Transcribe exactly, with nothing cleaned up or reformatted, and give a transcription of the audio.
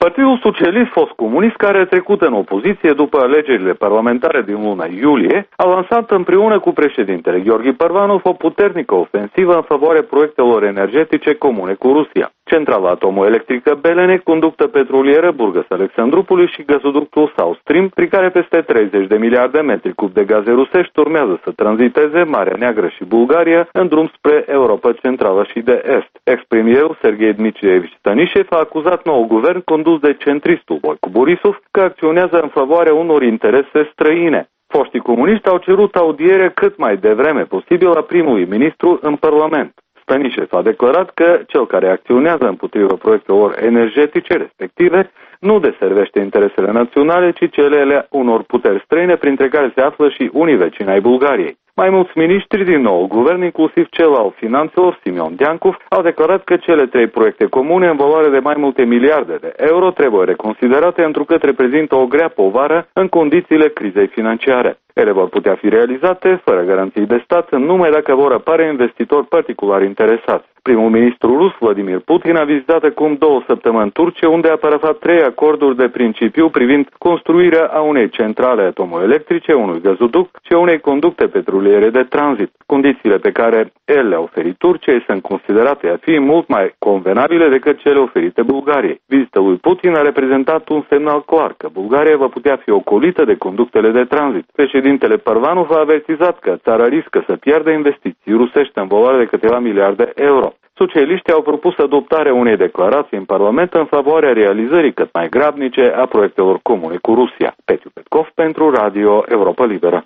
Partidul Socialist fost comunist, care a trecut în opoziție după alegerile parlamentare din luna iulie, a lansat împreună cu președintele Gheorghe Parvanov o puternică ofensivă în favoarea proiectelor energetice comune cu Rusia. Centrala atomoelectrică Belene, conductă petrolieră Burgas-Alexandroupoli și gazoductul South Stream, prin care peste treizeci de miliarde metri cub de gaze rusești urmează să tranziteze Marea Neagră și Bulgaria în drum spre Europa Centrală și de Est. Ex-premierul Serghei Dmitrievici Stanișev a acuzat noul guvern condus de centristul Boicu Borisov că acționează în favoarea unor interese străine. Foștii comuniști au cerut audiere cât mai devreme posibil a primului ministru în Parlament. Stanișev a declarat că cel care acționează împotriva proiectelor energetice respective nu deservește interesele naționale, ci cele ale unor puteri străine, printre care se află și unii vecini ai Bulgariei. Mai mulți miniștri din nou guvern, inclusiv cel al finanțelor, Simion Djankov, au declarat că cele trei proiecte comune în valoare de mai multe miliarde de euro trebuie reconsiderate, întrucât reprezintă o grea povară în condițiile crizei financiare. Ele vor putea fi realizate fără garanții de stat, numai dacă vor apare investitori particulari interesați. Primul ministru rus, Vladimir Putin, a vizitat acum două săptămâni Turcia, unde a parafat trei acorduri de principiu privind construirea a unei centrale atomoelectrice, unui gazoduct și a unei conducte petroliere de tranzit. Condițiile pe care el le-a oferit Turciei sunt considerate a fi mult mai convenabile decât cele oferite Bulgariei. Vizita lui Putin a reprezentat un semnal clar că Bulgaria va putea fi ocolită de conductele de tranzit. Președintele Parvanov a avertizat că țara riscă să piardă investiții rusești în valoare de câteva miliarde euro. Socialiștii au propus adoptarea unei declarații în Parlament în favoarea realizării cât mai grabnice a proiectelor comune cu Rusia. Petiu Petkov pentru Radio Europa Liberă.